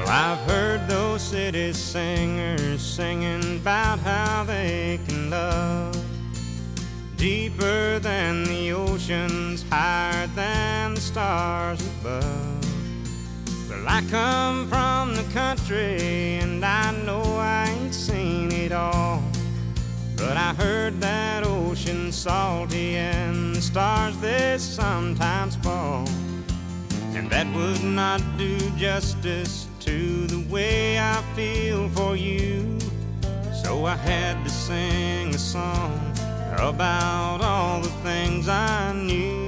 I've heard those city singers singing about how they can love deeper than the oceans, higher than the stars above. Well, I come from the country and I know I ain't seen it all, but I heard that ocean's salty and the stars they sometimes fall, and that would not do justice to the way I feel for you. So I had to sing a song about all the things I knew.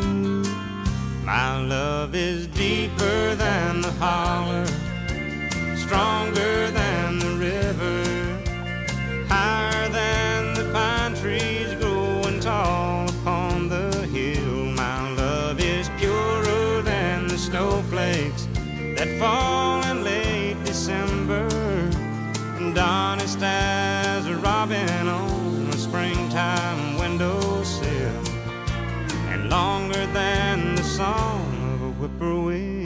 My love is deeper than the holler, stronger than the river, higher than the pine trees growing tall upon the hill. My love is purer than the snowflakes that fall in late December, and honest as a robin on a springtime windowsill, and longer than the song of a whippoorwill.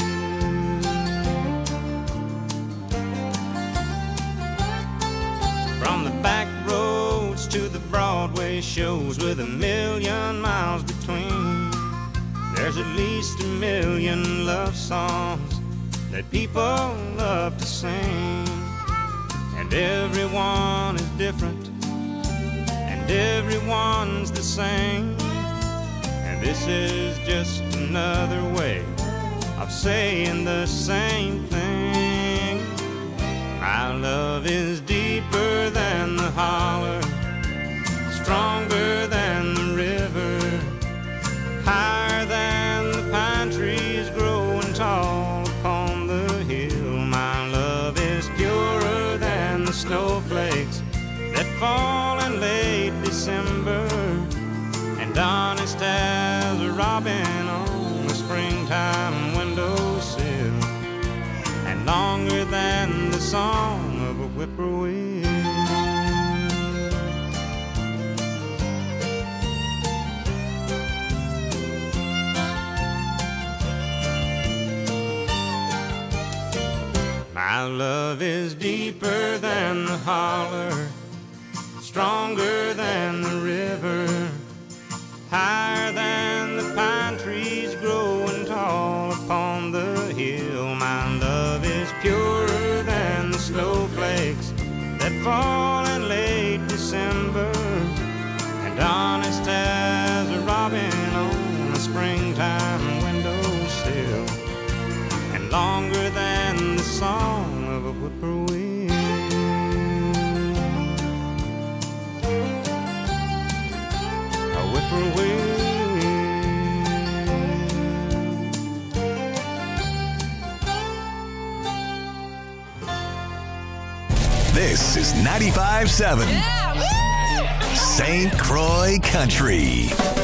From the back roads to the Broadway shows with 1,000,000 miles between, there's at least 1,000,000 love songs that people love to sing, and everyone is different and everyone's the same, and this is just another way of saying the same thing. My love is deeper than the holler, stronger than the river, higher than the pine trees growing tall upon the hill. My love is purer than the snowflakes that fall in late December, and honest as a robin on a springtime windowsill, and longer than the song of a whippoorwill. My love is deeper than the holler, stronger than the river, higher than the pine trees growing tall upon the hill. My love is purer than the snowflakes that fall in late December, and honest as a robin on a springtime windowsill, and longer than the song of a whippoorwill. A whippoorwill. This is 95.7 St. Croix Country.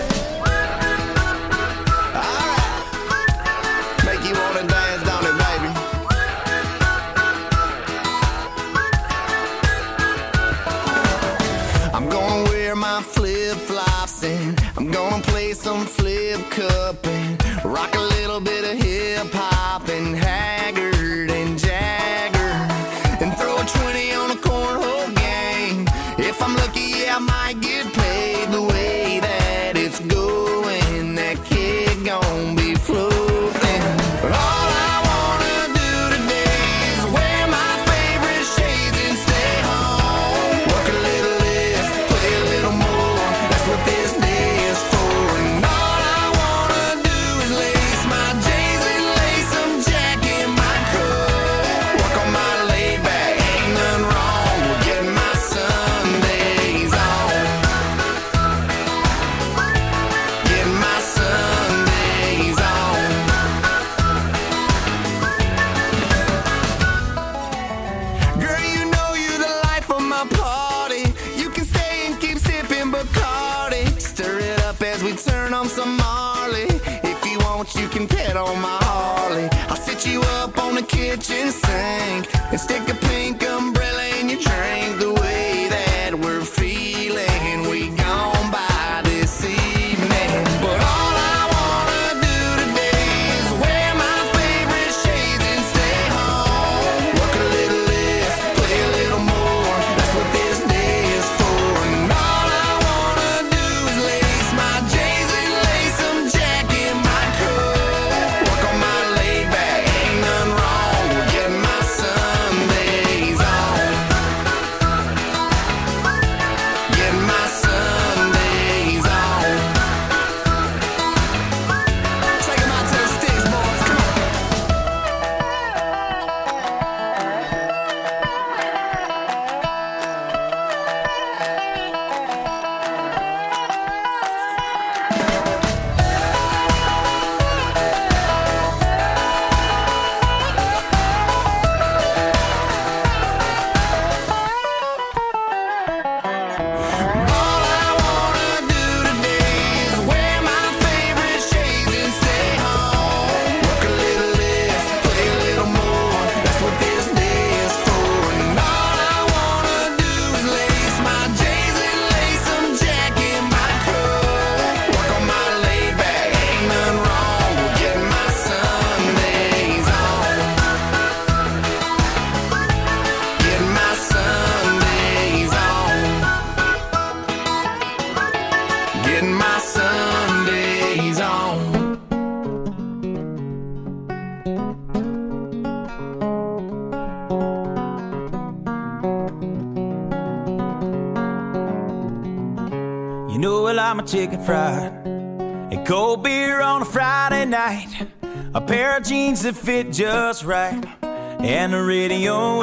Flip-flops and I'm gonna play some flip cup and rock a little bit of hip-hop and Haggard and Jagger, and throw a 20 on a cornhole game. If I'm lucky, yeah, I might get paid. The way that it's going, that kid gon' be floating. But all I wanna do today is wear my favorite shades and stay home. Work a little less, play a little more. That's what this day is for. And all I wanna do is lace my J's and lace some Jack in my coat. Work on my laid back, ain't nothing wrong with getting my Sundays on. Getting my Sundays on. Girl, you know you're the life of my party. You can stay and keep sipping Bacardi. Stir it up as we turn on some Marley. If you want, you can pet on my Harley. I'll sit you up on the kitchen sink and stick a pink umbrella in your drink. The way that we're feeling, we gon' buy this evening. But all I wanna do today is wear my favorite shades and stay home. You know I like my chicken fried and cold beer on a Friday night, a pair of jeans that fit just right, and the radio.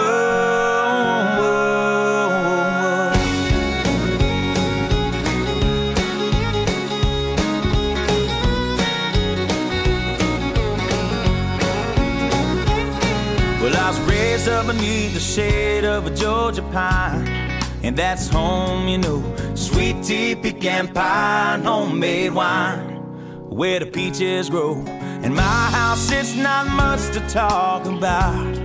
Well, I was raised up beneath the shade of a Georgia pine, and that's home, you know. Sweet tea, pecan pie, and homemade wine, where the peaches grow. In my house, it's not much to talk about,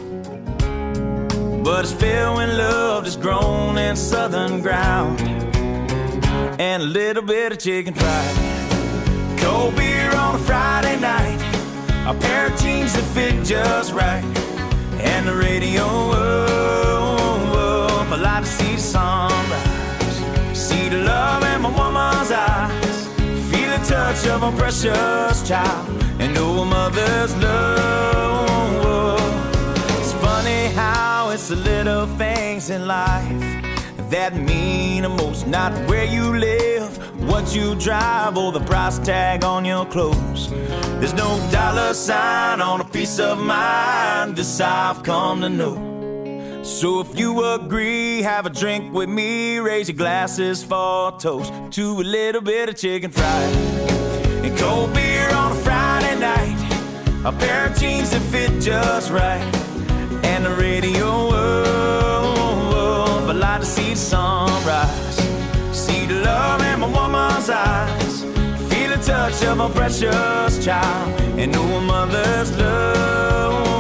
but it's filled with love that's grown in southern ground, and a little bit of chicken fried, cold beer on a Friday night, a pair of jeans that fit just right, and the radio. I like to see the sunrise, see the love in my woman's eyes, feel the touch of a precious child, and know a mother's love. It's funny how it's the little things in life that mean the most. Not where you live, what you drive, or the price tag on your clothes. There's no dollar sign on a piece of mind, this I've come to know. So if you agree, have a drink with me, raise your glasses for a toast to a little bit of chicken fried and cold beer on a Friday night, a pair of jeans that fit just right, and the radio. I like to see the sunrise, see the love in my woman's eyes, feel the touch of a precious child, and know a mother's love.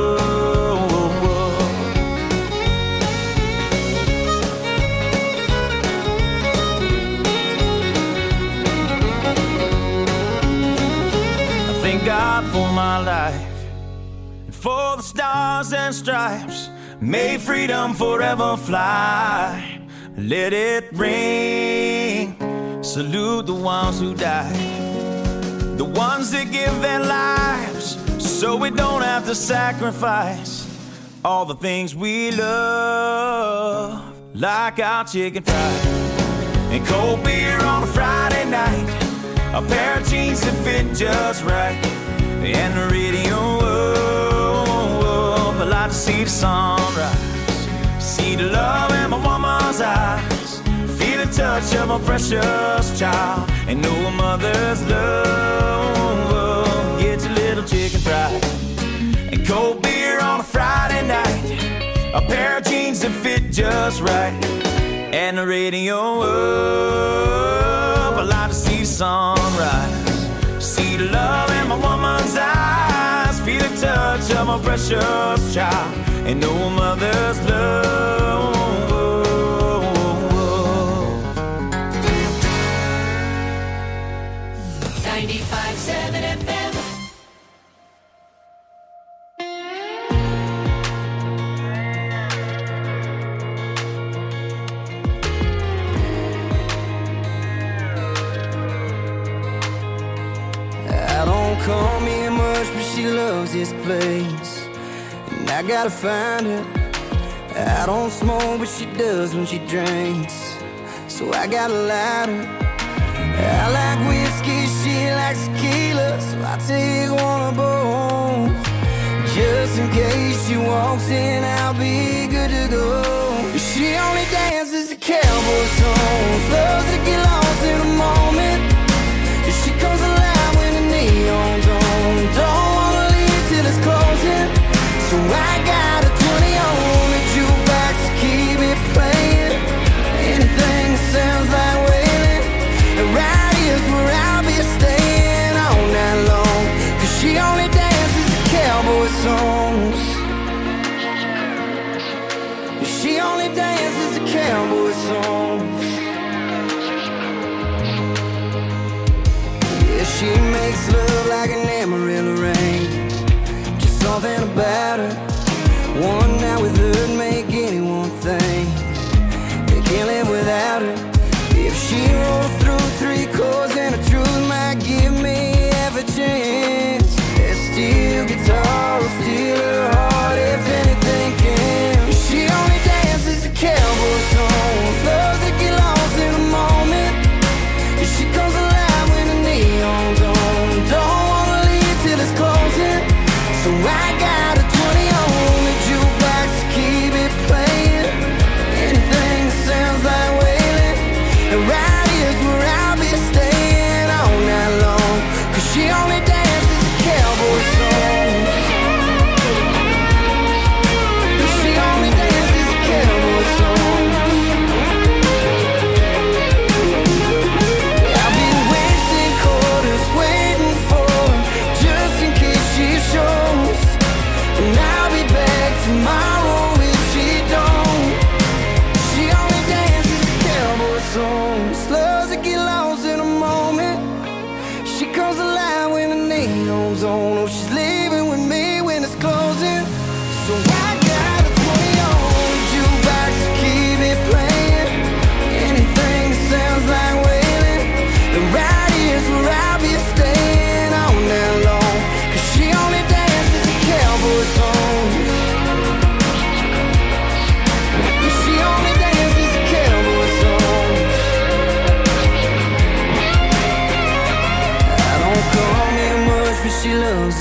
God for my life, and for the stars and stripes, may freedom forever fly. Let it ring, salute the ones who died, the ones that give their lives so we don't have to sacrifice all the things we love, like our chicken fried and cold beer on a Friday night, a pair of jeans that fit just right, and the radio. I like to see the sunrise, see the love in my woman's eyes, feel the touch of a precious child, and know a mother's love. Get your little chicken fried and cold beer on a Friday night, a pair of jeans that fit just right, and the radio. I like to see the sunrise, see the love in my woman's eyes, feel the touch of my precious child, and know a mother's love. 95.7 FM. Call me much, but she loves this place, and I gotta find her. I don't smoke, but she does when she drinks, so I gotta light her. I like whiskey, she likes tequila, so I take one of both. Just in case she walks in, I'll be good to go. She only dances to cowboy songs, loves to get lost in a moment. She comes alive when the neon's on. Don't wanna leave till it's closing, so I got a 20 on the jukebox to keep it playing. Anything that sounds like wailing, and right here's where I'll be staying all night long, 'cause she only dances to cowboy songs. She only dances to cowboy songs. She makes love like an Amarillo rain, just something about her. One night with her'd make anyone think they can't live without her. If she rolls through 3 chords and the truth might give me half a chance, that steel guitar will steal her heart if anything can. She only dances to cowboy songs, loves to get lost in a moment.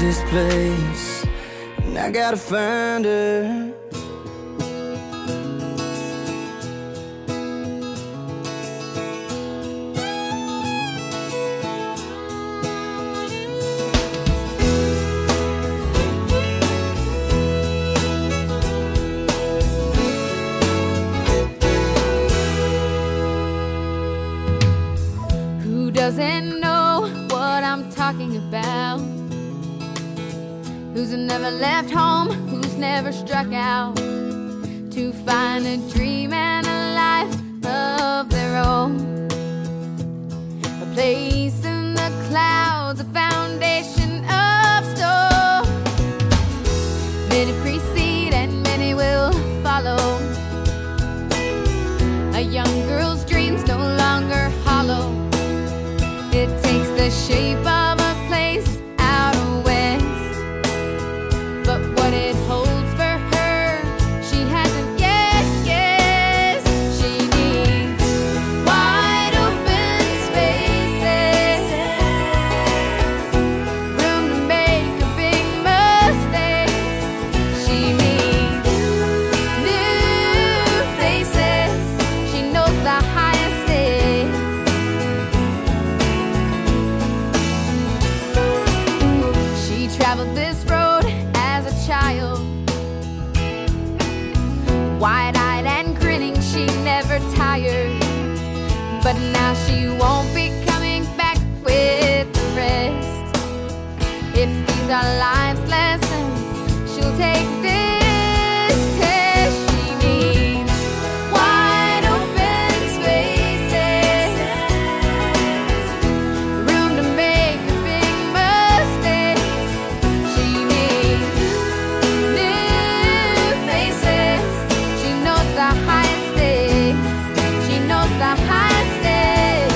this place, and I gotta find her. Doesn't know what I'm talking about. Who's never left home, who's never struck out to find a dream and a life of their own. A place in the clouds, a foundation of stone. Many precede and many will follow. A young girl's dreams no longer hollow. It takes the shape of a place out west, but what it holds for her, she hasn't yet guessed. She needs wide open spaces, room to make a big mistakes. She needs new faces. She knows the highest stakes. Traveled this road as a child, wide-eyed and grinning, she never tired. But now she won't be coming back with the rest. If these are life's lessons, she'll take this test. She needs wide open spaces, room to make a big mistake. She needs new faces. She knows the highest stakes. She knows the highest stakes.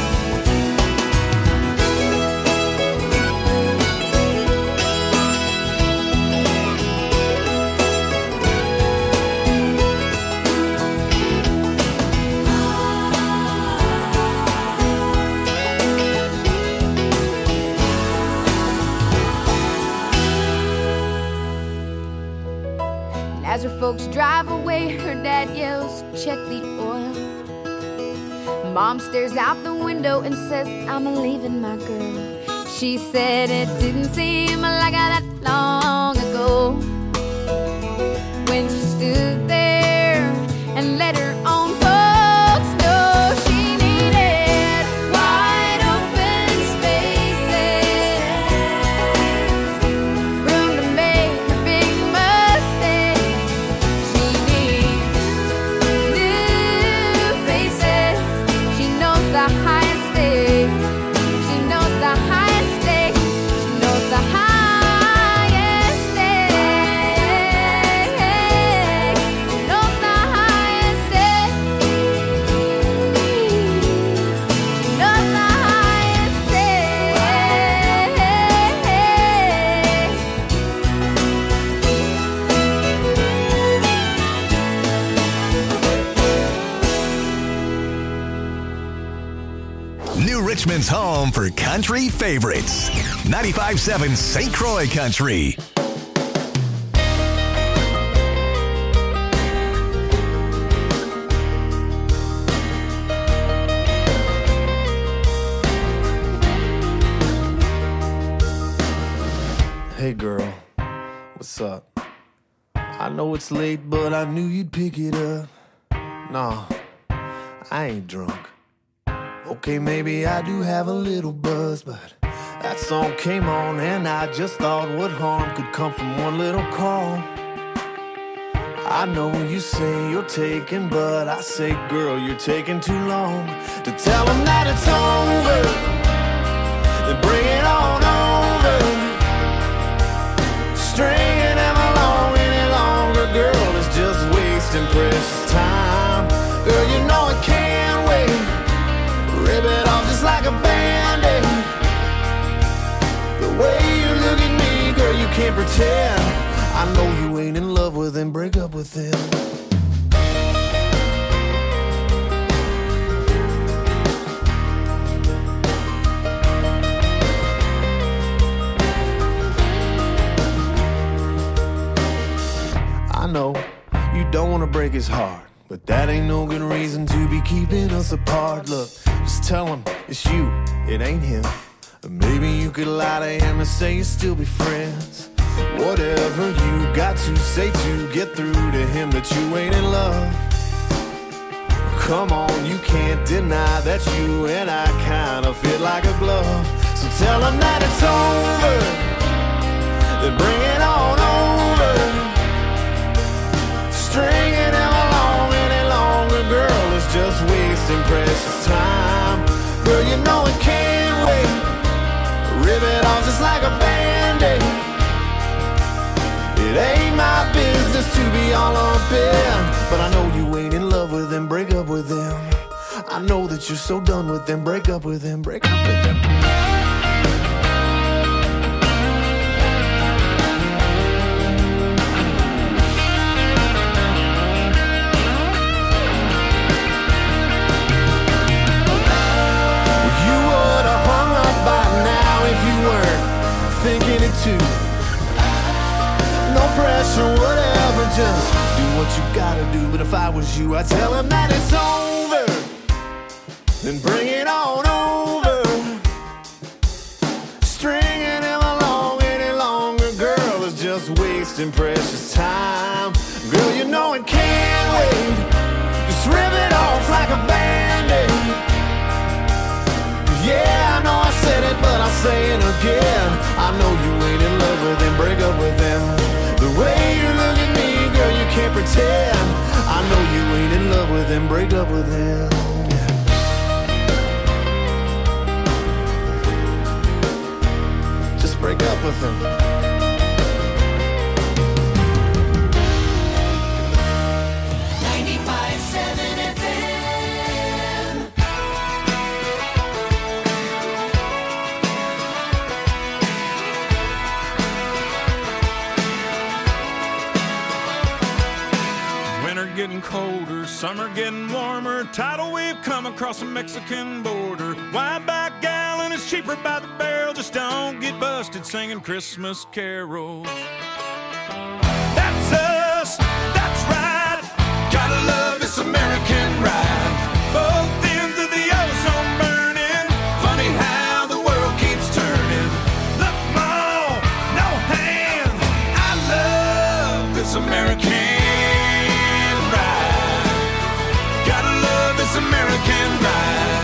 As her folks drive away, her dad yells, "Check the oil." Mom stares out the window and says, "I'm leaving my girl." She said it didn't seem like that long ago, when she stood there and let her own folks know she needed wide open spaces, room to make a big mistake. She needs new faces. She knows the highest stakes. She knows the highest stakes. She knows the highest stakes. She knows the highest stakes. She knows the highest stakes. New Richmond's home for country favorites. 95.7 St. Croix Country. Hey girl, what's up? I know it's late, but I knew you'd pick it up. Nah, I ain't drunk. Okay, maybe I do have a little buzz, but that song came on and I just thought what harm could come from one little call. I know you say you're taking, but I say, girl, you're taking too long to tell them that it's over. Then bring it on over. Stringing them along any longer, girl, is just wasting precious time. Girl, you know it can't wait. Rip it off just like a band-aid. The way you look at me, girl, you can't pretend. I know you ain't in love with him, break up with him. is hard, but that ain't no good reason to be keeping us apart. Look, just tell him it's you, it ain't him. Or maybe you could lie to him and say you still be friends. Whatever you got to say to get through to him that you ain't in love. Come on, you can't deny that you and I kinda fit like a glove. So tell him that it's over, then bring it on over. Stringing him along any longer, girl, is just wasting precious time. Girl, you know it can't wait. Rip it off just like a Band-Aid. It ain't my business to be all up in, but I know you ain't in love with him, break up with him. I know that you're so done with him, break up with him, break up with him. You would have hung up by now if you weren't thinking it too. No pressure, whatever, just do what you gotta do. But if I was you, I'd tell him that it's over, then bring it on over. Stringing him along any longer, girl, is just wasting precious time. Girl, you know it can't wait. Just rip it off like a Band-Aid. Yeah, I know I said it, but I'll say it again. I know you ain't in love with him, break up with him. The way you look at me, girl, you can't pretend. I know you ain't in love with him, break up with him. Just break up with him. 95.7 FM. Getting colder, summer getting warmer, tidal wave come across the Mexican border. Wide back gallon is cheaper by the barrel, just don't get busted singing Christmas carols. That's us, that's right, gotta love this American ride. Both ends of the ozone burning, funny how the world keeps turning. Look, Mom, no hands, I love this American American ride.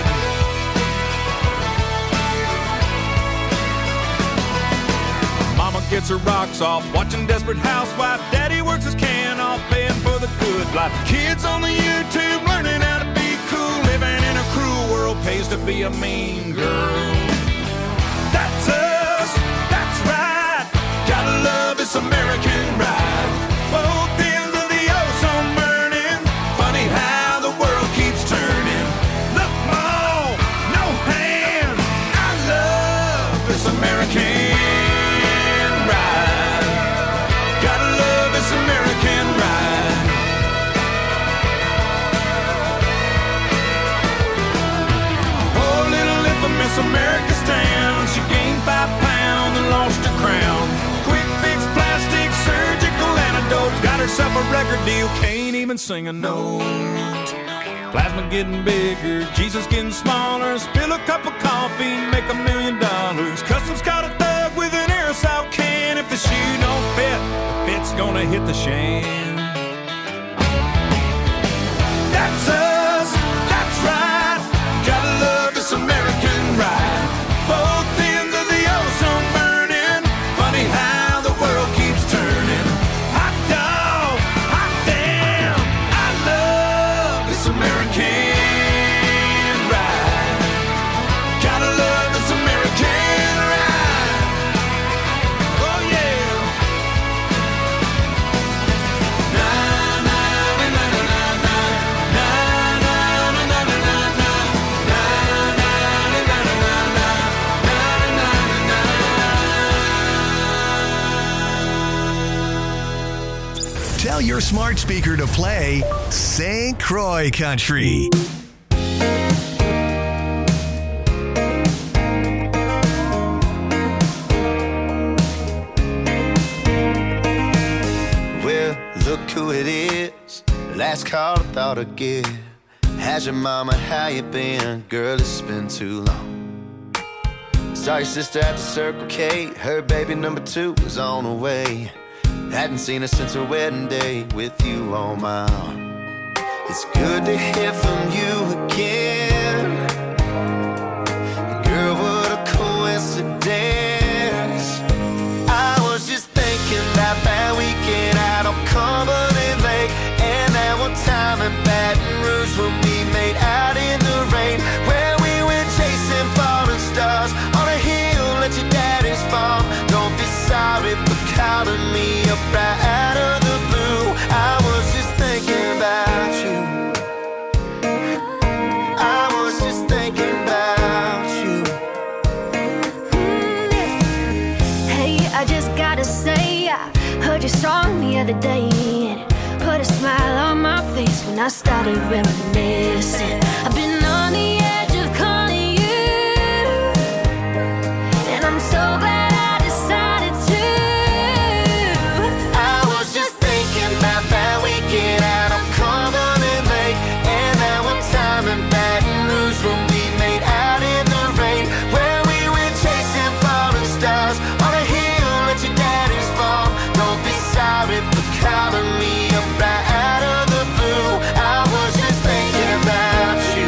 Mama gets her rocks off watching Desperate Housewife. Daddy works his can off paying for the good life. Kids on the YouTube learning how to be cool. Living in a cruel world pays to be a mean girl. That's us, that's right, gotta love this American ride. Both ends of the ozone burning, funny how the world keeps turning. Look, Mom, no hands, I love this American ride. Gotta love this American ride. Oh, little infamous America's town, she gained 5 pounds and lost her crown. Quick fix, plastic, surgical antidotes, got herself a record deal, can't even sing a note. Plasma getting bigger, Jesus getting smaller. Spill a cup of coffee, make $1 million. Customs caught a thug with an aerosol can. If the shoe don't fit, the fit's gonna hit the shan. That's us, that's right, gotta love this American ride. Both ends of the ozone burning, funny how the world keeps turning. Hot dog, hot damn, I love this American ride. Gotta love this American ride. Oh yeah. Na na na na na na na na na na na na Tell your smart speaker to play St. Croix Country. Well, look who it is. last call I thought I'd get. How's your mama, how you been? Girl, it's been too long. Saw your sister at the Circle K. Her baby number 2 was on the way. Hadn't seen her since her wedding day with you on my arm. It's good to hear from you again. Girl, what a coincidence. I was just thinking about that weekend out on Cumberland Lake, and that one time in Baton Rouge when we made out in the rain, where we went chasing falling stars on a hill at your daddy's farm. Don't be sorry for calling me up right out of the blue. I was just thinking about you. I was just thinking about you. Hey, I just gotta say, I heard your song the other day, and it put a smile on my face when I started reminiscing. I've been on the edge of calling you, and I'm so glad I decided to. I was just thinking about that weekend out on Cumberland Lake, and that one time in Baton Rouge when we made out in the rain, where we went chasing falling stars on a hill at your daddy's farm. Don't be sorry for calling me up right out of the blue. I was just thinking about you.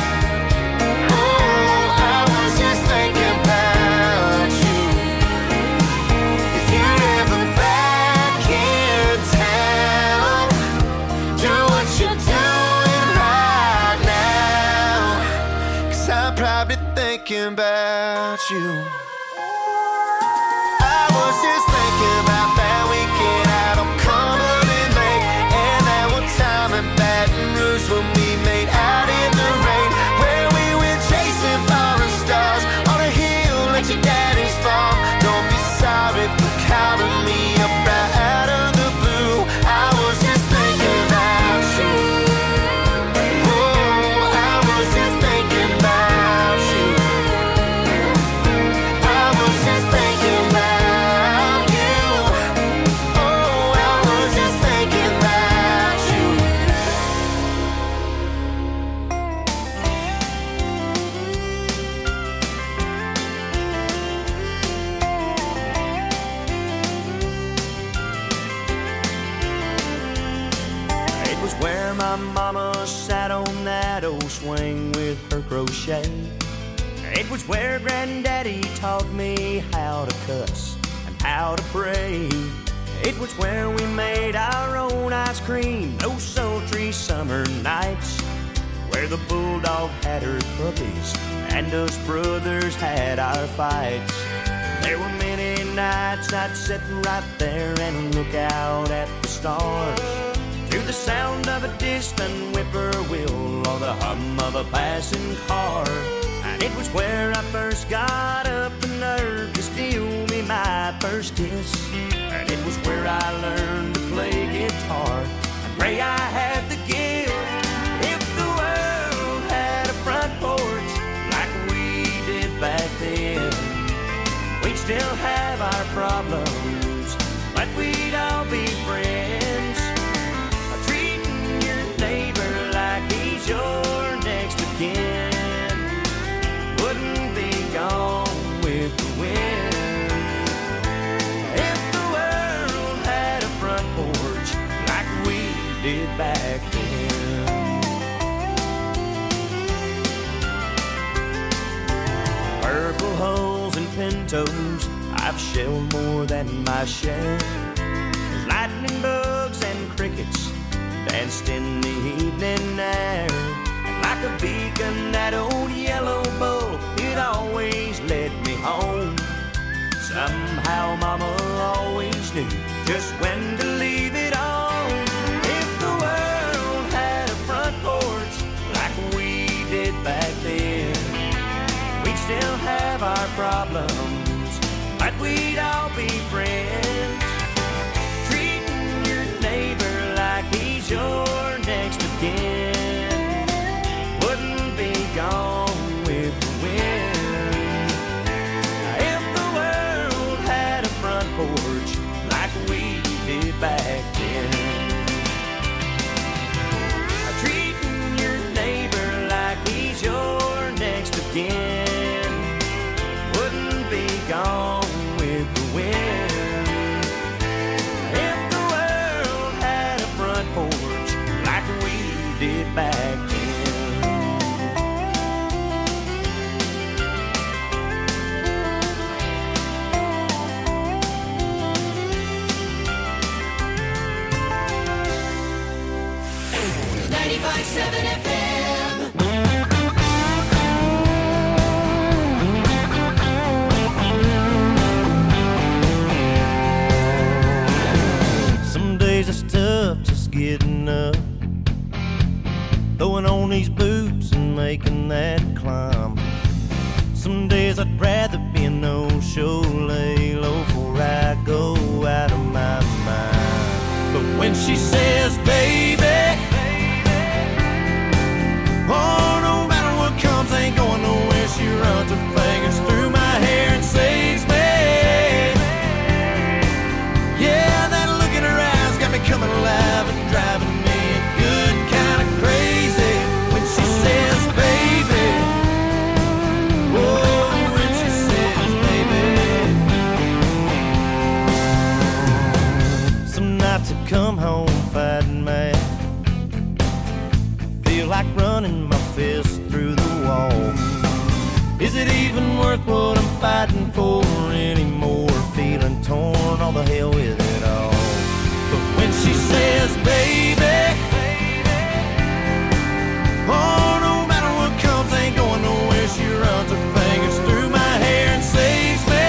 Oh, I was just thinking about you. If you're ever back in town, do what you're doing right now, 'cause I'm probably thinking about you. I was just thinking about that weekend out on Cumberland Lake, and that one time in Baton Rouge when we made out in the rain, where we went chasing falling stars on a hill at your daddy's farm. Don't be sorry for calling me up right out of the blue. I was just thinking about you. Oh, I was just thinking about you. I was just thinking about you. Oh, I was just thinking about you. It was where my mama sat on that old swing with her crochet. It was where Granddaddy taught me how to cuss and how to pray. It was where we made our own ice cream those sultry summer nights, where the bulldog had her puppies and us brothers had our fights. There were many nights I'd sit right there and look out at the stars, to the sound of a distant whippoorwill or the hum of a passing car. And it was where I first got up the nerve to steal me my first kiss. And it was where I learned to play guitar and pray I had the gift. If the world had a front porch like we did back then, we'd still have our problems, but we'd all be friends. Treating your neighbor like he's your next of kin wouldn't be gone with the wind. If the world had a front porch like we did back then. Purple hulls and pintos, I've shelled more than my share. There's lightning bugs and crickets danced in the evening air. And like a beacon, that old yellow bull, it always led me home. Somehow Mama always knew just when to leave it on. If the world had a front porch like we did back then, we'd still have our problems, but we'd all be friends. Treating your neighbor like he's your next of kin wouldn't be gone with the wind. If the world had a front porch like we did back then. making that climb. Some days I'd rather be a no-show, lay low before I go out of my mind. But when she says, baby, oh, no matter what comes, ain't going nowhere. She runs her fingers through my hair and saves me. Yeah, that look in her eyes got me coming alive and driving me a good kind of crazy. When she says, baby, oh, when she says, baby. Some nights I come home fighting mad, feel like running my fist through the wall. Is it even worth what I'm fighting for anymore? Feeling torn, all the hell with it all. But when she says, baby, oh, no matter what comes, ain't going nowhere. She runs her fingers through my hair and saves me.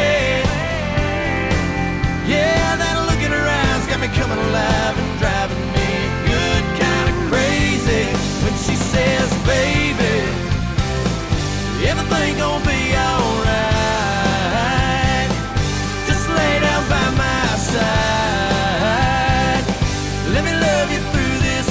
Yeah, that look in her eyes got me coming alive and driving me good kind of crazy. When she says, baby, everything gon' be alright. Just lay down by my side. Let me love you through this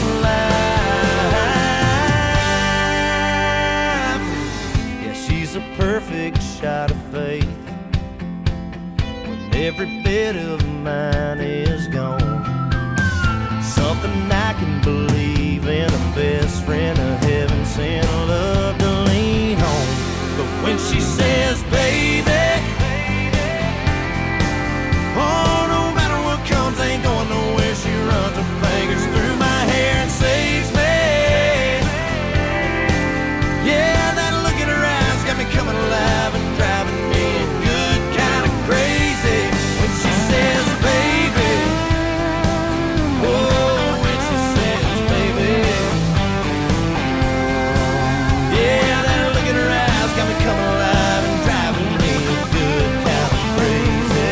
life. Yeah, she's a perfect shot of faith when every bit of mine is gone. Something I can believe in, a best friend, a heaven sent love to lean on. But when she says, baby, oh, no matter what comes, ain't going nowhere. She runs her fingers through my hair and saves me. Yeah, that look in her eyes got me coming alive and driving me good kind of crazy. When she says, baby, oh, when she says, baby, yeah, that look in her eyes got me coming alive and driving me good kind of crazy.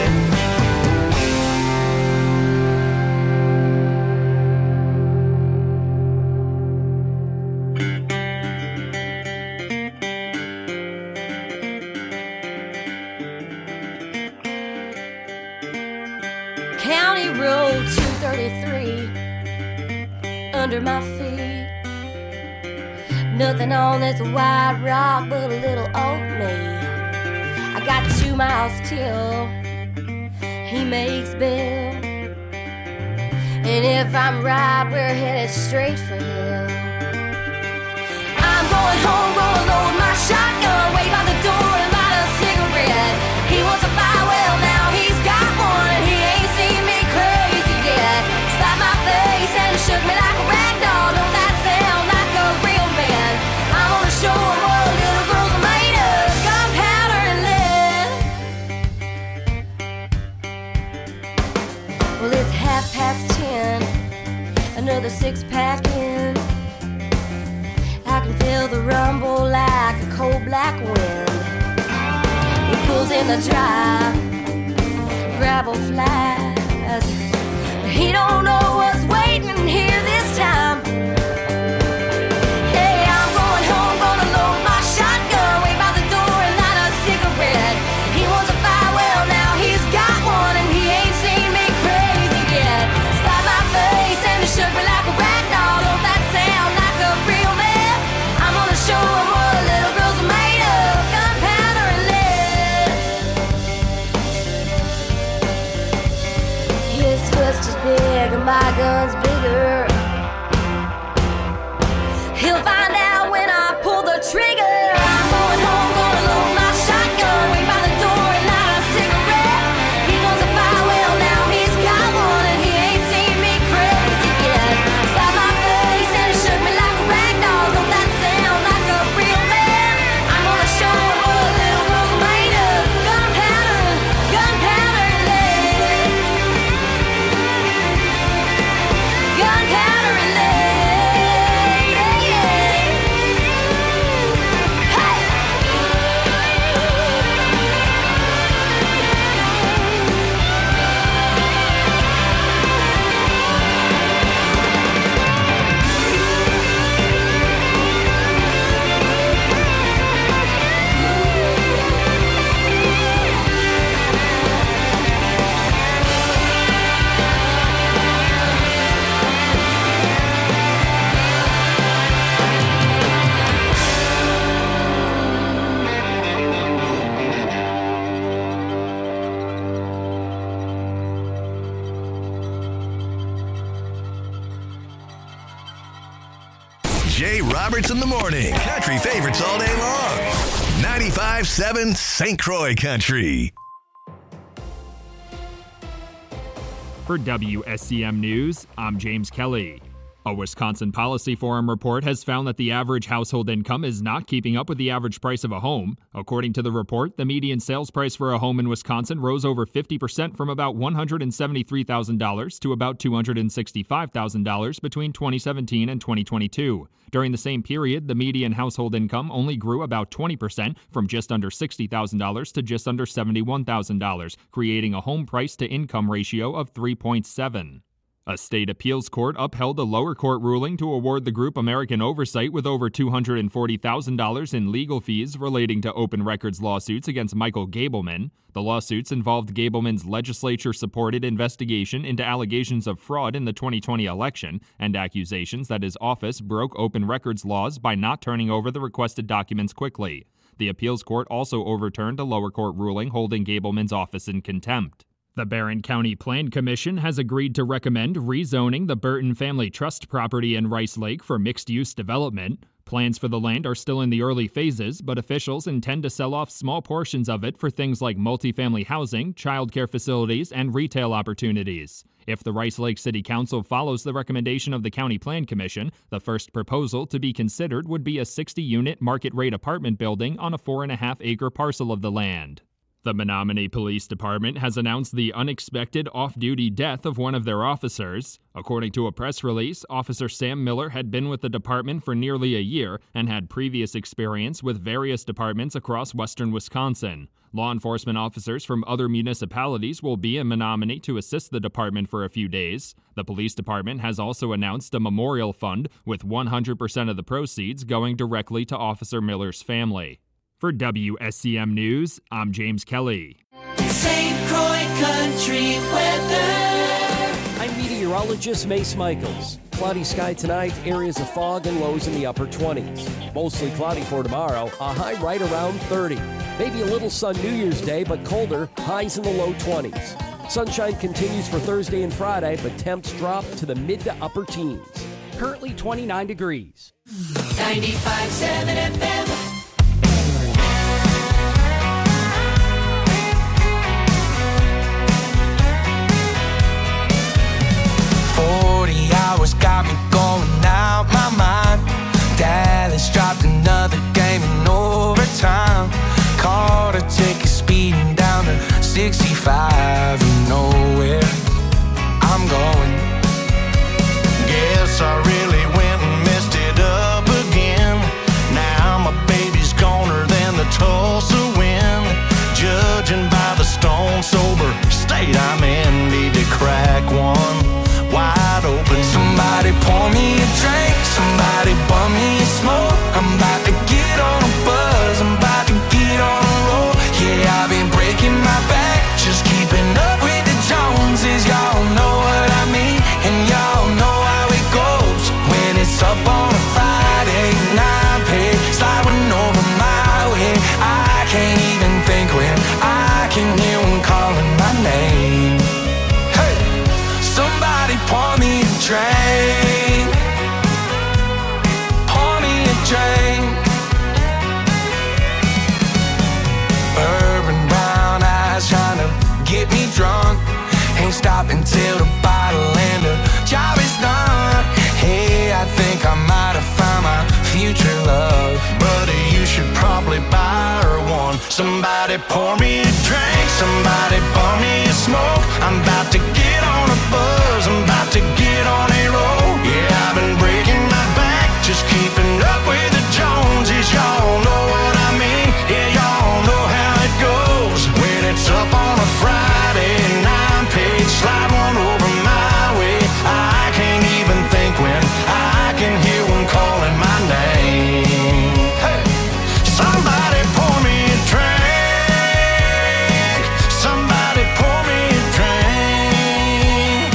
County Road 233 under my feet. Nothing on this wide rock but a little old me. I got 2 miles till he makes bail, and if I'm right, we're headed straight for hell. I'm going home, gonna load my shotgun, wait by the door and light a cigarette. He wants a fire, well now he's got one, and he ain't seen me crazy yet. Slapped my face and shook me like a rag doll. Don't that sound like a real man? I'm gonna show him what little girls are made of, gunpowder and lead. Well, it's 10:30, another 6-pack in. I can feel the rumble like a cold black wind. It pulls in the drive, gravel flies. He don't know what's waiting here this time. Hey, I'm going home, gonna load my shotgun, wait by the door and light a cigarette. He wants a fire, well now he's got one, and he ain't seen me crazy yet. Slapped my face and he shook me like a rag doll. Don't that sound like a real man? I'm gonna show him what little girls are made of, gunpowder and lead. His fist is big and my gun Roberts in the morning. Country favorites all day long. 95.7 St. Croix Country. For WSCM News, I'm James Kelly. A Wisconsin Policy Forum report has found that the average household income is not keeping up with the average price of a home. According to the report, the median sales price for a home in Wisconsin rose over 50% from about $173,000 to about $265,000 between 2017 and 2022. During the same period, the median household income only grew about 20% from just under $60,000 to just under $71,000, creating a home price to income ratio of 3.7. A state appeals court upheld a lower court ruling to award the group American Oversight with over $240,000 in legal fees relating to open records lawsuits against Michael Gableman. The lawsuits involved Gableman's legislature-supported investigation into allegations of fraud in the 2020 election and accusations that his office broke open records laws by not turning over the requested documents quickly. The appeals court also overturned a lower court ruling holding Gableman's office in contempt. The Barron County Plan Commission has agreed to recommend rezoning the Burton Family Trust property in Rice Lake for mixed-use development. Plans for the land are still in the early phases, but officials intend to sell off small portions of it for things like multifamily housing, childcare facilities, and retail opportunities. If the Rice Lake City Council follows the recommendation of the County Plan Commission, the first proposal to be considered would be a 60-unit market-rate apartment building on a 4.5-acre parcel of the land. The Menominee Police Department has announced the unexpected off-duty death of one of their officers. According to a press release, Officer Sam Miller had been with the department for nearly a year and had previous experience with various departments across western Wisconsin. Law enforcement officers from other municipalities will be in Menominee to assist the department for a few days. The police department has also announced a memorial fund with 100% of the proceeds going directly to Officer Miller's family. For WSCM News, I'm James Kelly. St. Croix Country weather. I'm meteorologist Mace Michaels. Cloudy sky tonight, areas of fog and lows in the upper 20s. Mostly cloudy for tomorrow, a high right around 30. Maybe a little sun New Year's Day, but colder, highs in the low 20s. Sunshine continues for Thursday and Friday, but temps drop to the mid to upper teens. Currently 29 degrees. 95.7 FM. 40 hours got me going out my mind. Dallas dropped another game in overtime. Caught a ticket speeding down to 65. You know where I'm going. Guess I really went and messed it up again. Now my baby's goner than the Tulsa wind. Judging by the stone sober state I'm in, need to crack one wide open. Somebody pour me a drink, somebody bum me a smoke. I'm about to get on a buzz, I'm about to get on a roll. Yeah, I've been breaking my back, just keeping up with the Joneses. Y'all know what I mean, and y'all know how it goes. When it's up on a Friday, 9 pay, sliding over my way. I can't even think when I can hear them calling my name. Hey, somebody pour me a drink, pour me a drink. Urban brown eyes trying to get me drunk. Ain't stopping till the bottle and the job is done. Hey, I think I might have found my future love. Buddy, you should probably buy her one. Somebody pour me a drink, somebody pour me a smoke. I'm about to get on a buzz, I'm about to get on a roll. Yeah, I've been breaking my back, just keeping up with the Joneses. Y'all know what I mean, yeah, y'all know how it goes. When it's up on a Friday, 9-page, slide one over my way. I can't even think when I can hear one calling my name. Hey, somebody pour me a drink, somebody pour me a drink.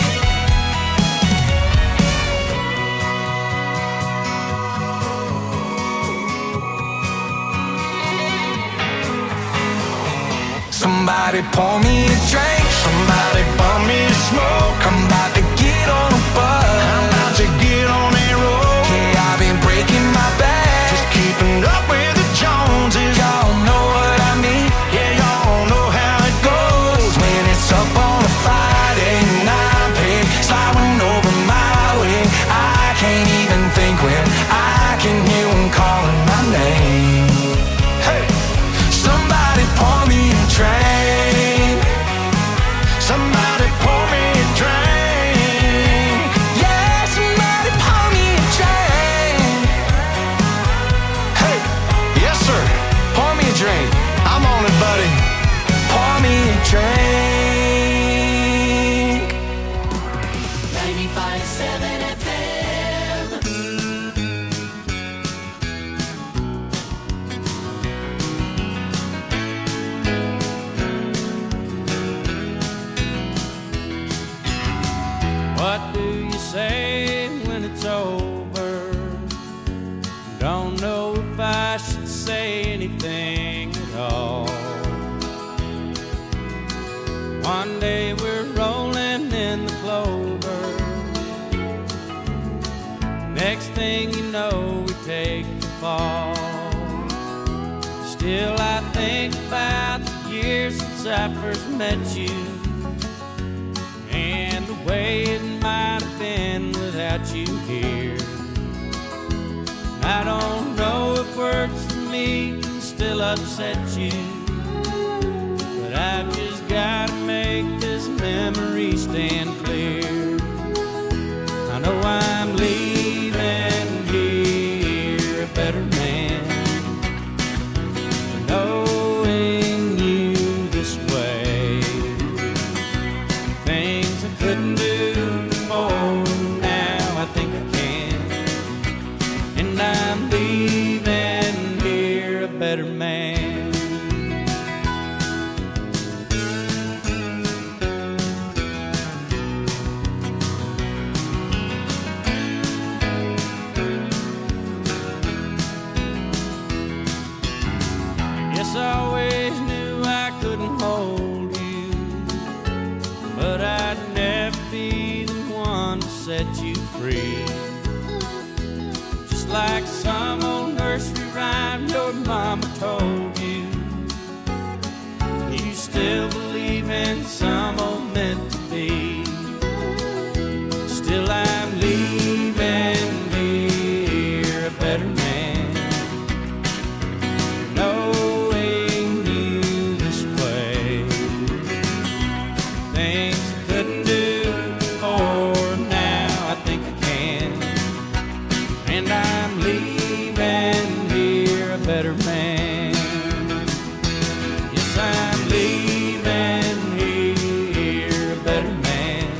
Somebody pour me a drink, somebody pour me a smoke. I'm about to get on a buzz, I'm about to get on a roll. Yeah, I've been breaking my back, if I should say anything at all. One day we're rolling in the clover. Next thing you know, we take the fall. Still I think about the years since I first met you, and the way it might have been without you here. I don't know if words for me can still upset you, but I've just gotta make this memory stand clear. I know I'm leaving here a better man, knowing you this way. Things I couldn't do before, now I think I can, and I'm leaving here a better man. Yes, I always knew I couldn't hold you, but I'd never be the one to set you free. Just like some old nursery rhyme your mama told you, you still believe in some old meant to be. Still I'm leaving here a better man, knowing you this way. Things I couldn't do before, now I think I can, and I'm leaving here a better man. Yes, I'm leaving here a better man,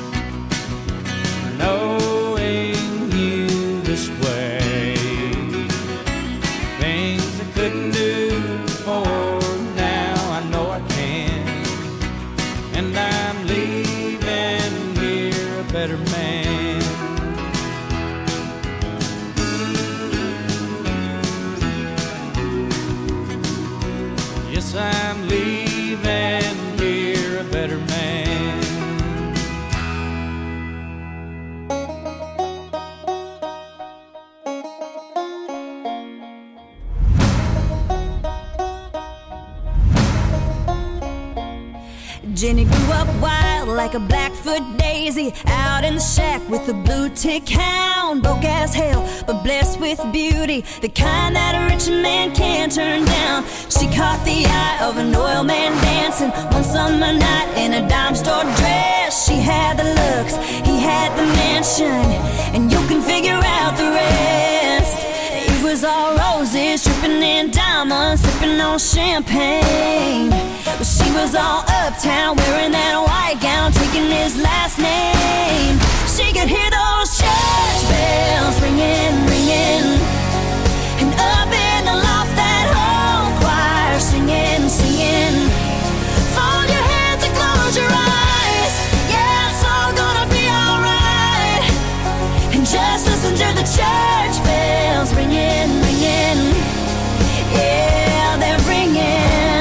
knowing you this way. Things I couldn't do before, now I know I can, and I'm leaving here a better man. Yes, I'm leaving here a better man. Jenny grew up wild like a Blackfoot daisy, out in the shack with a blue tick hound. Broke as hell, but blessed with beauty, the kind that a rich man can't turn down. She caught the eye of an oil man dancing one summer night in a dime store dress. She had the looks, he had the mansion, and you can figure out the rest. It was all roses, dripping in diamonds, sipping on champagne. But she was all uptown, wearing that white gown, taking his last name. She could hear those church bells ringing, ringing, and up in the loft that whole choir singing, singing. Fold your hands and close your eyes, yeah, it's all gonna be alright. And just listen to the church bells ringing, ringing, yeah, they're ringing.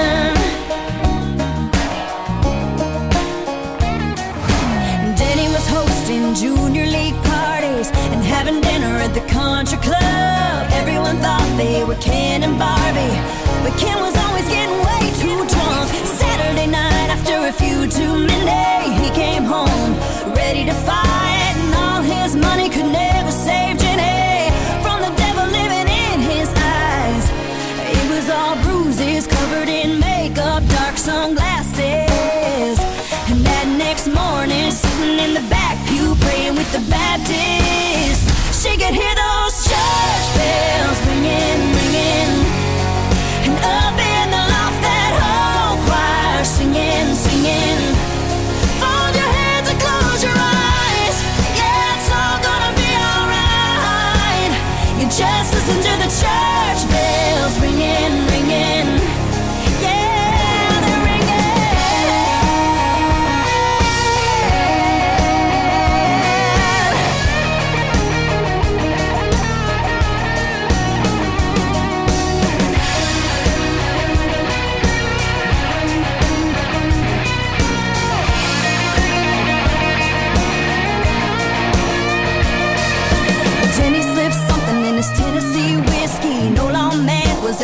Junior league parties and having dinner at the country club. Everyone thought they were Ken and Barbie, but Ken was always getting way too drunk. Saturday night after a few too many, he came home ready to fight, and all his money could never save Jenny from the devil living in his eyes. It was all bruises, covered in makeup, dark sunglasses. And that next morning, sitting in the back pew, praying with the Baptists, she could hear those church bells ringing, ringing.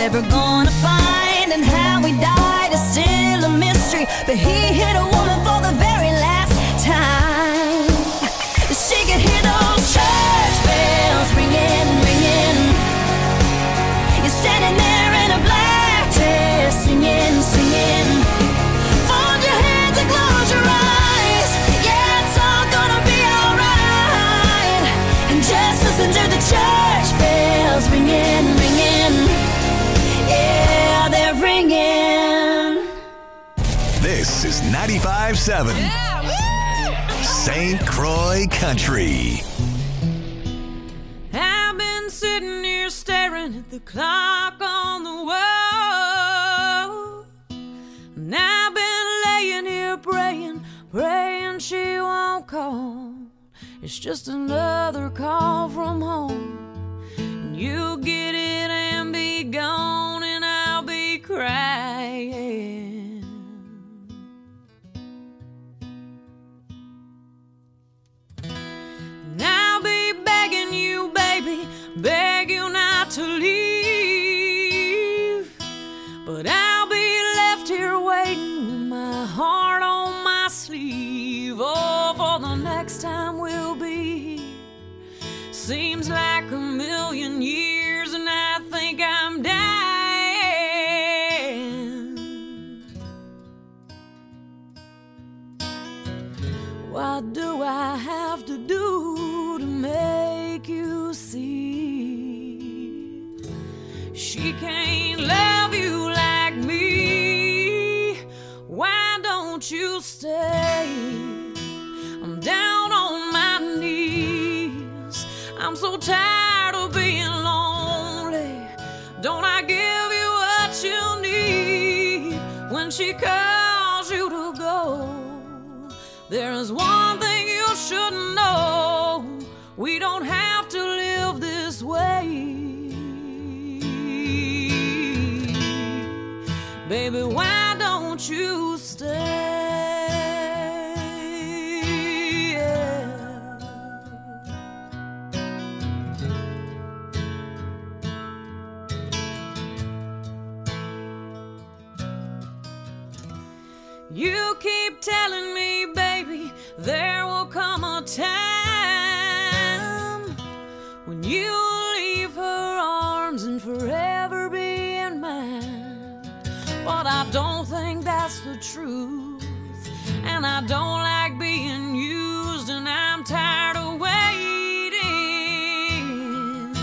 ever gonna find. And how he died is still a mystery, but he hit a woman for the very last time. She could hear those church bells ringing, ringing. You're standing there in a black dress, singing, singing. Fold your hands and close your eyes. Yeah, it's all gonna be alright. And just listen to the church bells ringing, ringing. Yeah, they're ringing. This is 95.7 St. Croix Country. I've been sitting here staring at the clock on the wall, and I've been laying here praying, praying she won't call. It's just another call from home, and you'll get it and be gone, and I'll be crying. And I'll be begging you, baby, beg you not to leave, but I'll be left here waiting with my heart on my sleeve. Oh, for the next time we'll be here seems like a million years, and I think I'm dying. What do I have to do to make you see she can't love you like me? Why don't you stay? I'm down on my knees. I'm so tired of being lonely. Don't I give you what you need when she calls you to go? There is one thing you should know: we don't have to live this way. Baby, why don't you stay? You keep telling me, baby, there will come a time when you'll leave her arms and forever be in mine. But I don't think that's the truth, and I don't like being used, and I'm tired of waiting.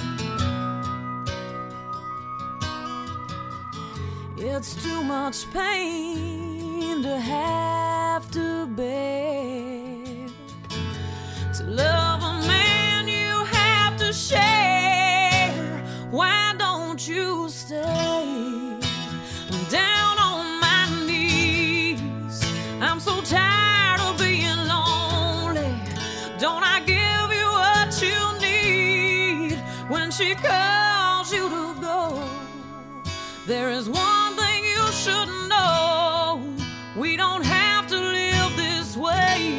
It's too much pain to have to bear. To love a man you have to share. Why don't you stay? I'm down on my knees. I'm so tired of being lonely. Don't I give you what you need when she calls you to go? There is one thing you should know: we don't have to live this way.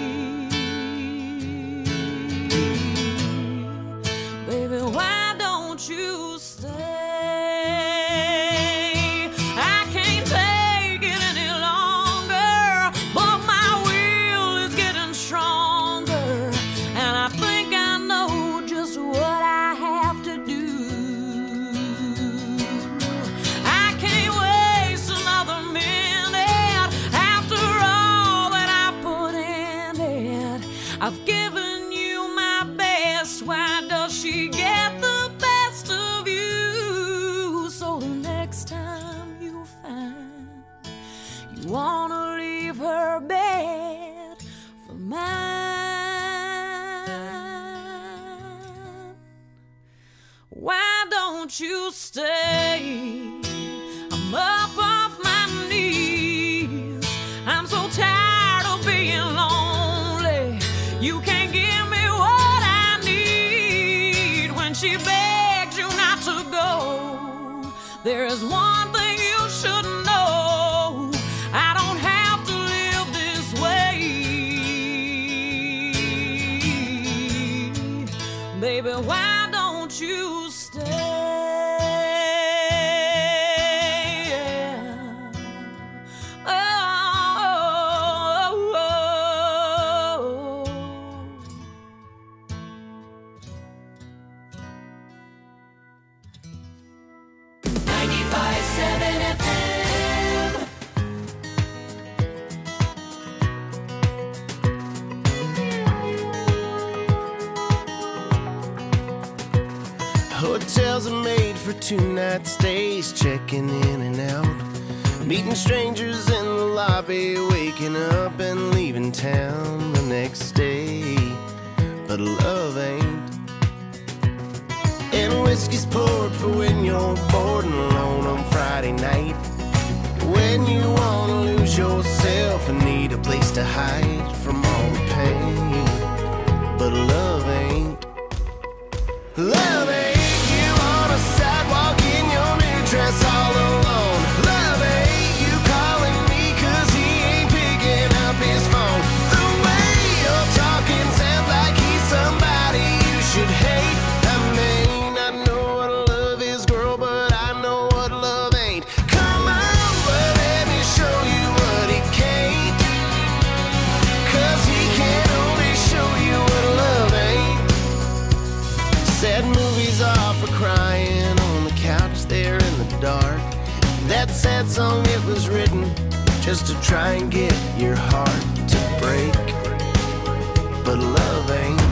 Baby, why don't you stay? I can't take it any longer, but my will is getting stronger, and I think I know just what I have to do. I can't waste another minute after all that I put in it. I've given you my best. Why does she get the best of you? So the next time you find you wanna leave her bed for mine, why don't you stay? I'm up off my knees. I'm so tired of being lonely. You can't give me what I need when she begs you not to go. There is one thing you should know: I don't have to live this way. Baby, why don't you stay? for 2-night stays, checking in and out, meeting strangers in the lobby, waking up and leaving town the next day. But love ain't. And whiskey's poured for when you're bored and alone on Friday night, when you wanna lose yourself and need a place to hide from all the pain. But love ain't. Love ain't. You on a sidewalk in your new dress all alone. Love ain't. You calling me 'cause he ain't picking up his phone. The way you're talking sounds like he's somebody you should hate. I may not know what love is, girl, but I know what love ain't. Come on, but let me show you what he can't. 'Cause he can only show you what love ain't. Sad movies are for crying on the couch there in the dark. That sad song, it was written just to try and get your heart to break. But love ain't.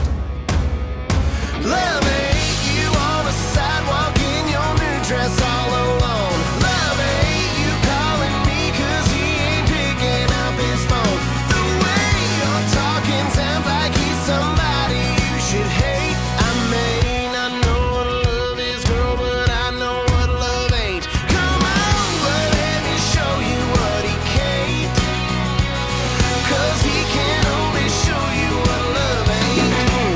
Love ain't. You on a sidewalk in your new dress all alone. Love ain't. You calling me 'cause he ain't picking up his phone. The way you're talking sounds like he's somebody you should hate. I may not know what love is, girl, but I know what love ain't. Come on, but let me show you what he can't. 'Cause he can only show you what love ain't.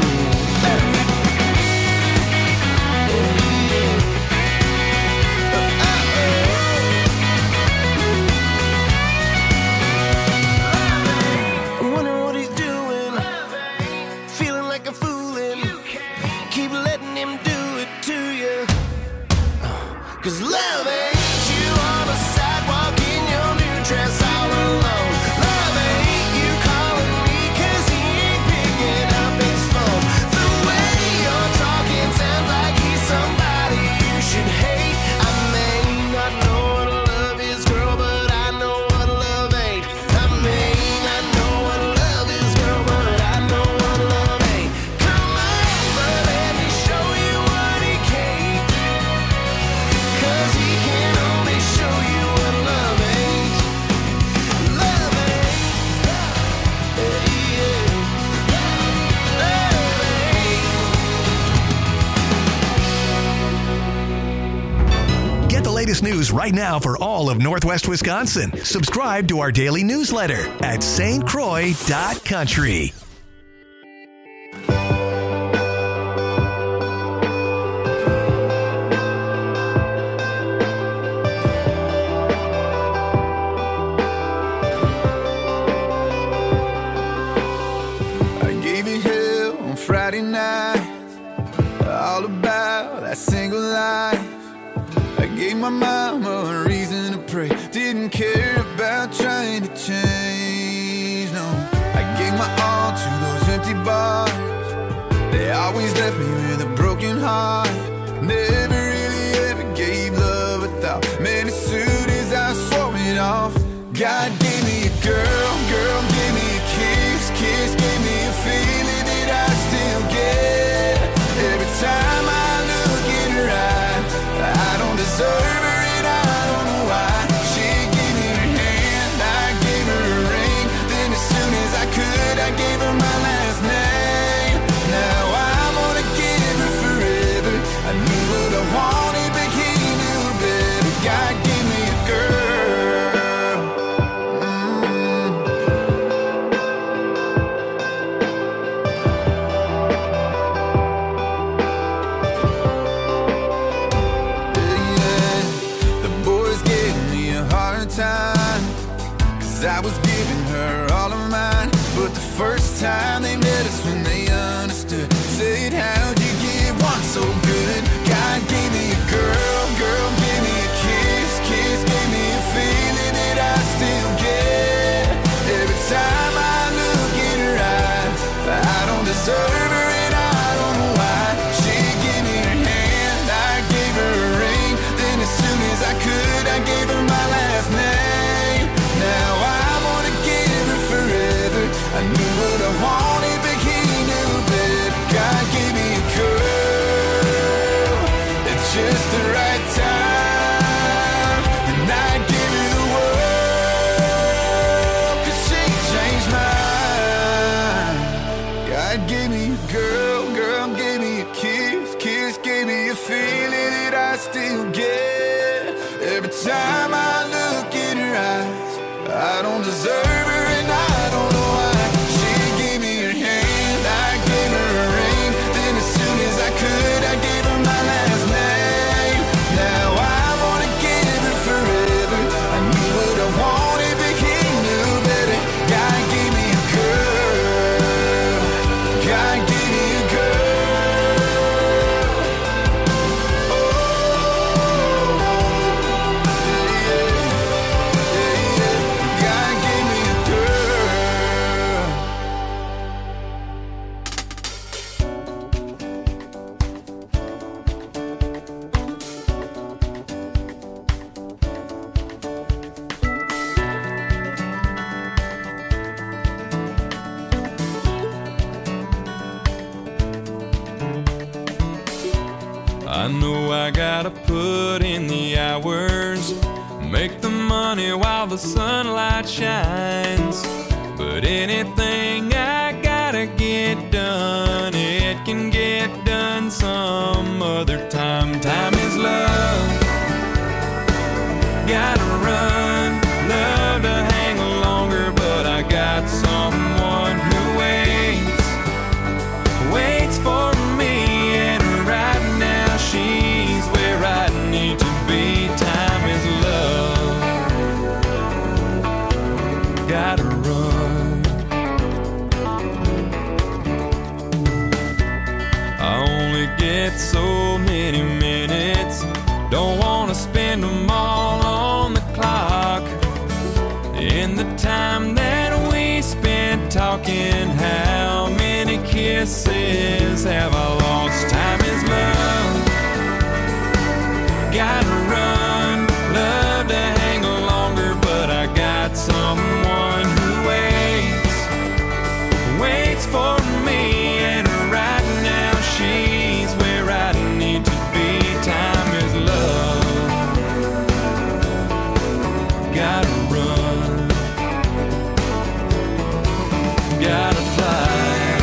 I wonder what he's doing, feeling like a foolin'. Keep letting him do it to you. 'Cause love ain't. You on a sidewalk in your new dress all alone. Love ain't. You calling me 'cause he ain't picking up his phone. The way you're talking sounds like he's somebody you should hate. I may not know what love is, girl, but I know what love ain't. I may not know what love is, girl, but I know what love ain't. Come on, but let me show you what he can't. 'Cause he can only show you what love ain't. Love ain't. Get the latest news right now for all of Northwest Wisconsin. Subscribe to our daily newsletter at stcroix.country. I gave you hell on Friday night, all about that single life. I gave my mama a reason to pray, didn't care about trying to change, no. I gave my all to those empty bars, they always left me with a broken heart. Never really ever gave love a thought, man, as soon as I swore it off. God gave me a girl, girl gave me a kiss, kiss gave me a feeling that I still get. Every time I look in her eyes, I don't deserve her and I don't know why. She gave me her hand, I gave her a ring, then as soon as I could, I gave her my last name. Now I'm gonna give her forever. I knew what I wanted, but he knew better. God gave me a girl. Time, 'cause I was giving her all of mine, but the first time they met us when they understood, said how'd you give one so good? God gave me a girl, girl gave me a kiss, kiss gave me a feeling that I still get. Every time I look in her eyes, I don't deserve her and I don't know why. She gave me her hand, I gave her a ring, then as soon as I could, I gave her my last name. Now I'm gonna give her forever. I knew what I wanted, but he knew every time I look in her eyes. I don't deserve her and I don't know why. She gave me her hand, I gave her a ring. Then as soon as I could, I gave her my last name. Now I wanna give her forever. I knew what I wanted, but he knew better. God gave me a girl. God gave me a girl. Oh, yeah. God gave me a girl. I know I gotta put in the hours, make the money while the sunlight shines. But anything I gotta get done, it can get done some other time. Time is love, gotta run, love to hang longer, but I got someone who waits for me, and right now she's where I need to be. Time is love, gotta run. I only get so many minutes, don't wanna spend them all on the clock. In the time that we spent talking, how many kisses have I lost? Time is love, gotta run, love to hang longer, but I got someone who waits for me, and right now she's where I need to be. Time is love, gotta run, gotta fly.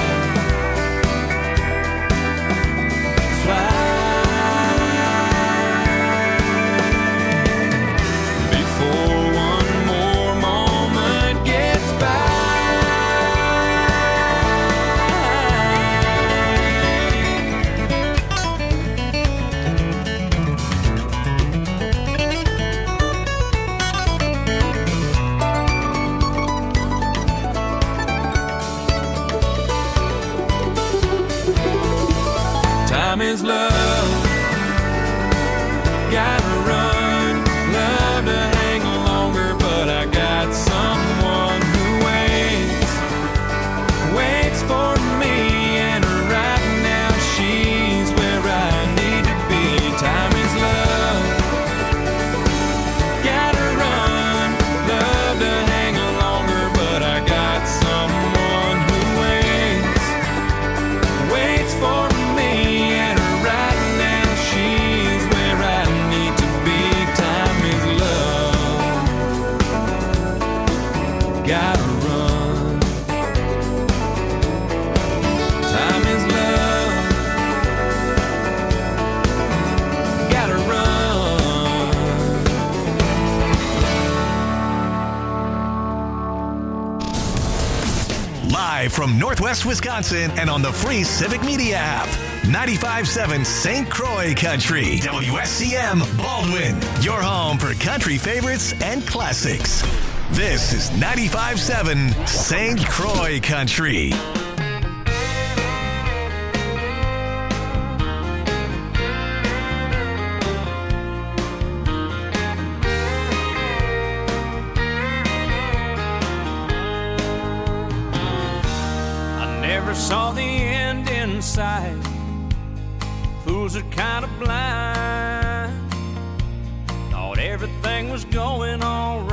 Before one more moment gets by. Time is love, gotta run, love to hang longer, but I got someone who waits for me, and right now she's where I need to be. Time is love, gotta run, love to hang longer, but I got someone who waits for me, and right now she's where I need to be. Time is love, gotta run. Time is love, gotta run. Live from Northwest Wisconsin and on the free Civic Media app. 95.7 St. Croix Country. WSCM Baldwin. Your home for country favorites and classics. This is 95.7 St. Croix Country. I never saw the end in sight. Fools are kind of blind. Thought everything was going all